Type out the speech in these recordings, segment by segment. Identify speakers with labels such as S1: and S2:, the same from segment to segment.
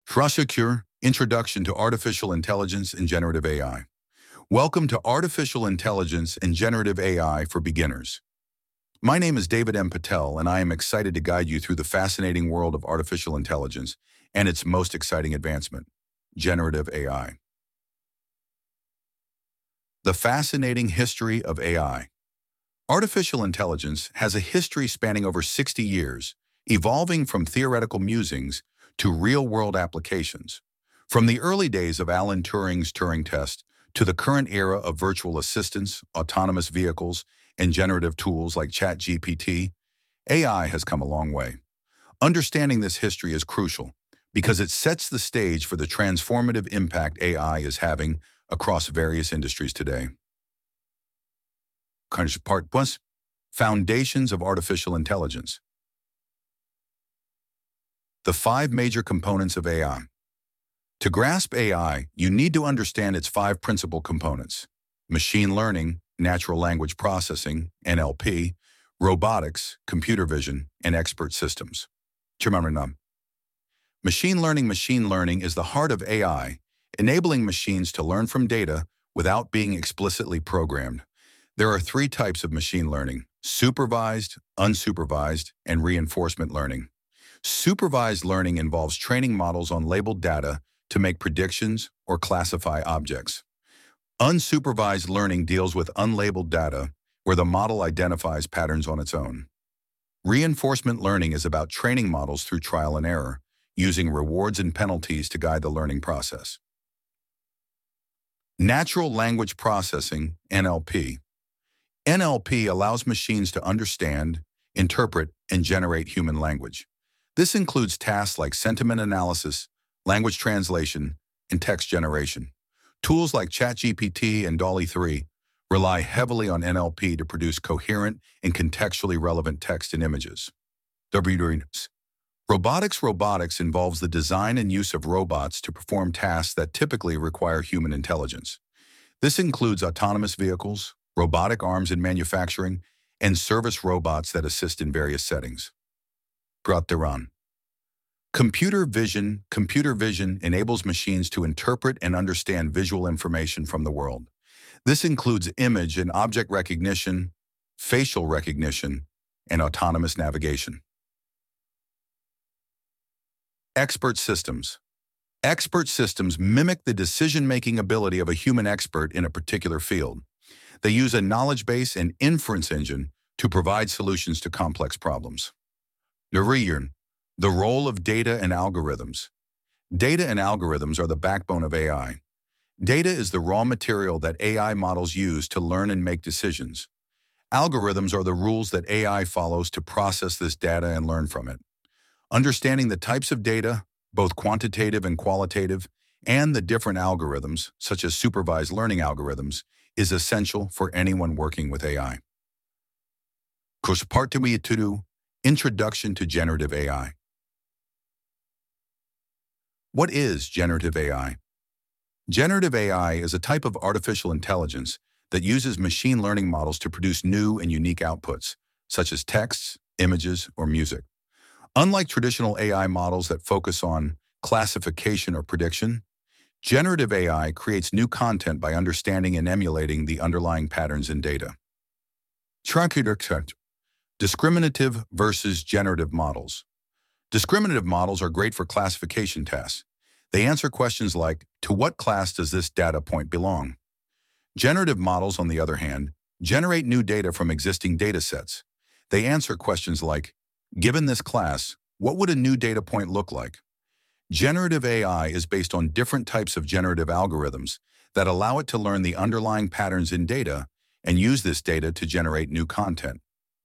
S1: Frasakure, Introduction to Artificial Intelligence and Generative AI. Welcome to Artificial Intelligence and Generative AI for Beginners. My name is David M. Patel, and I am excited to guide you through the fascinating world of artificial intelligence and its most exciting advancement, generative AI. The fascinating history of AI. Artificial intelligence has a history spanning over 60 years, evolving from theoretical musings to real-world applications. From the early days of Alan Turing's Turing test to the current era of virtual assistants, autonomous vehicles, and generative tools like ChatGPT, AI has come a long way. Understanding this history is crucial because it sets the stage for the transformative impact AI is having across various industries today. Part 1. Foundations of Artificial Intelligence. The 5 major components of AI. To grasp AI, you need to understand its 5 principal components: machine learning, natural language processing, NLP, robotics, computer vision, and expert systems. Machine learning is the heart of AI, enabling machines to learn from data without being explicitly programmed. There are 3 types of machine learning: supervised, unsupervised, and reinforcement learning. Supervised learning involves training models on labeled data to make predictions or classify objects. Unsupervised learning deals with unlabeled data, where the model identifies patterns on its own. Reinforcement learning is about training models through trial and error, using rewards and penalties to guide the learning process. Natural language processing, NLP. NLP allows machines to understand, interpret, and generate human language. This includes tasks like sentiment analysis, language translation, and text generation. Tools like ChatGPT and DALL-E 3 rely heavily on NLP to produce coherent and contextually relevant text and images. Robotics involves the design and use of robots to perform tasks that typically require human intelligence. This includes autonomous vehicles, robotic arms in manufacturing, and service robots that assist in various settings. Computer vision enables machines to interpret and understand visual information from the world. This includes image and object recognition, facial recognition, and autonomous navigation. Expert systems. Expert systems mimic the decision-making ability of a human expert in a particular field. They use a knowledge base and inference engine to provide solutions to complex problems. The role of data and algorithms. Data and algorithms are the backbone of AI. Data is the raw material that AI models use to learn and make decisions. Algorithms are the rules that AI follows to process this data and learn from it. Understanding the types of data, both quantitative and qualitative, and the different algorithms, such as supervised learning algorithms, is essential for anyone working with AI. Part 2, Introduction to Generative AI. What is generative AI? Generative AI is a type of artificial intelligence that uses machine learning models to produce new and unique outputs, such as texts, images, or music. Unlike traditional AI models that focus on classification or prediction, generative AI creates new content by understanding and emulating the underlying patterns in data. Discriminative versus generative models. Discriminative models are great for classification tasks. They answer questions like, to what class does this data point belong? Generative models, on the other hand, generate new data from existing data sets. They answer questions like, given this class, what would a new data point look like? Generative AI is based on different types of generative algorithms that allow it to learn the underlying patterns in data and use this data to generate new content.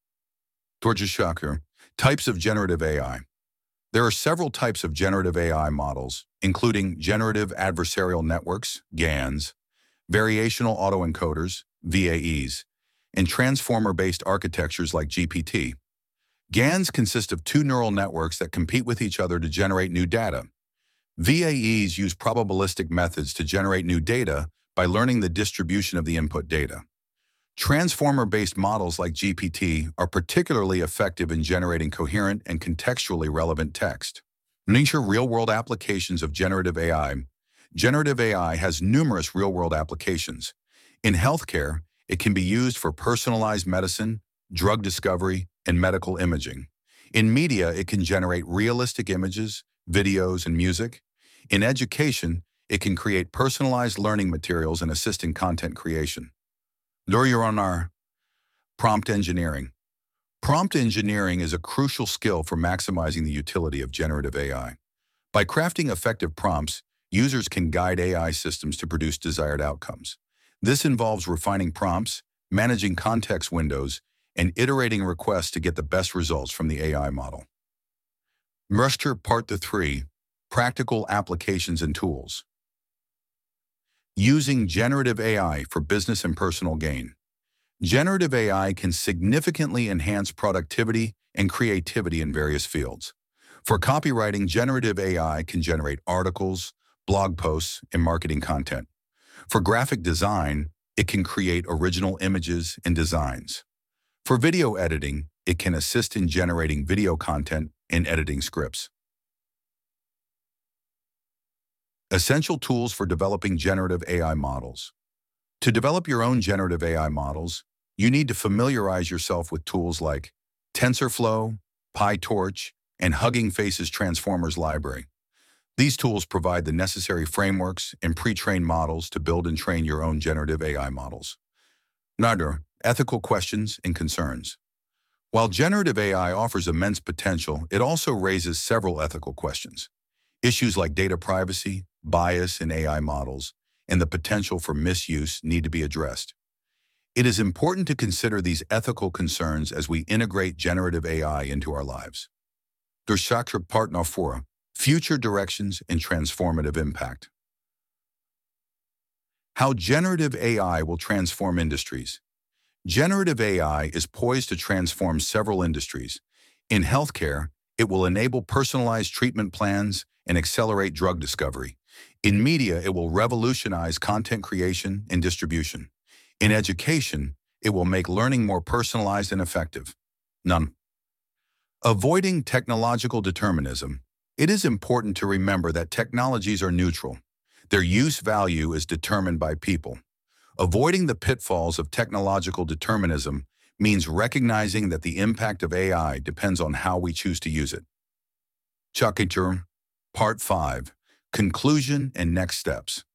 S1: Types of generative AI. There are several types of generative AI models, including generative adversarial networks, GANs, variational autoencoders, VAEs, and transformer-based architectures like GPT. GANs consist of 2 neural networks that compete with each other to generate new data. VAEs use probabilistic methods to generate new data by learning the distribution of the input data. Transformer-based models like GPT are particularly effective in generating coherent and contextually relevant text. Niche real-world applications of generative AI. Generative AI has numerous real-world applications. In healthcare, it can be used for personalized medicine, drug discovery, and medical imaging. In media, it can generate realistic images, videos, and music. In education, it can create personalized learning materials and assist in content creation. Our prompt engineering. Prompt engineering is a crucial skill for maximizing the utility of generative AI. By crafting effective prompts, users can guide AI systems to produce desired outcomes. This involves refining prompts, managing context windows, and iterating requests to get the best results from the AI model. Part 3. Practical applications and tools. Using generative AI for business and personal gain. Generative AI can significantly enhance productivity and creativity in various fields. For copywriting, generative AI can generate articles, blog posts, and marketing content. For graphic design, it can create original images and designs. For video editing, it can assist in generating video content and editing scripts. Essential tools for developing generative AI models. To develop your own generative AI models, you need to familiarize yourself with tools like TensorFlow, PyTorch, and Hugging Face's Transformers library. These tools provide the necessary frameworks and pre-trained models to build and train your own generative AI models. Ethical questions and concerns. While generative AI offers immense potential, it also raises several ethical questions. Issues like data privacy, bias in AI models, and the potential for misuse need to be addressed. It is important to consider these ethical concerns as we integrate generative AI into our lives. Part 4. Future directions and transformative impact. How generative AI will transform industries. Generative AI is poised to transform several industries. In healthcare, it will enable personalized treatment plans and accelerate drug discovery. In media, it will revolutionize content creation and distribution. In education, it will make learning more personalized and effective. Avoiding technological determinism. It is important to remember that technologies are neutral. Their use value is determined by people. Avoiding the pitfalls of technological determinism means recognizing that the impact of AI depends on how we choose to use it. Part 5. Conclusion and next steps.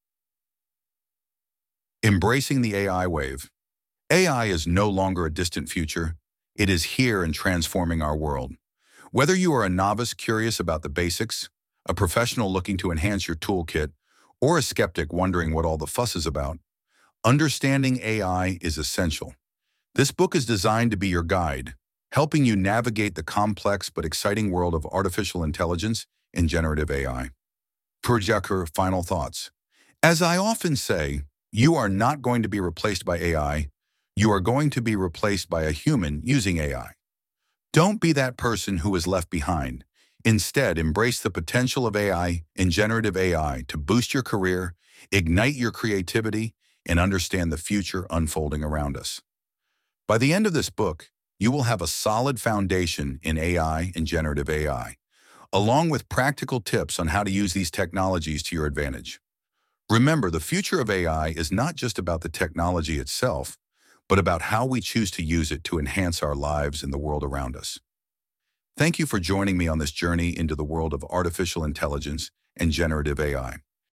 S1: Embracing the AI wave. AI is no longer a distant future. It is here and transforming our world. Whether you are a novice curious about the basics, a professional looking to enhance your toolkit, or a skeptic wondering what all the fuss is about, understanding AI is essential. This book is designed to be your guide, helping you navigate the complex but exciting world of artificial intelligence and generative AI. Final thoughts. As I often say, you are not going to be replaced by AI. You are going to be replaced by a human using AI. Don't be that person who is left behind. Instead, embrace the potential of AI and generative AI to boost your career, ignite your creativity, and understand the future unfolding around us. By the end of this book, you will have a solid foundation in AI and generative AI, along with practical tips on how to use these technologies to your advantage. Remember, the future of AI is not just about the technology itself, but about how we choose to use it to enhance our lives and the world around us. Thank you for joining me on this journey into the world of artificial intelligence and generative AI.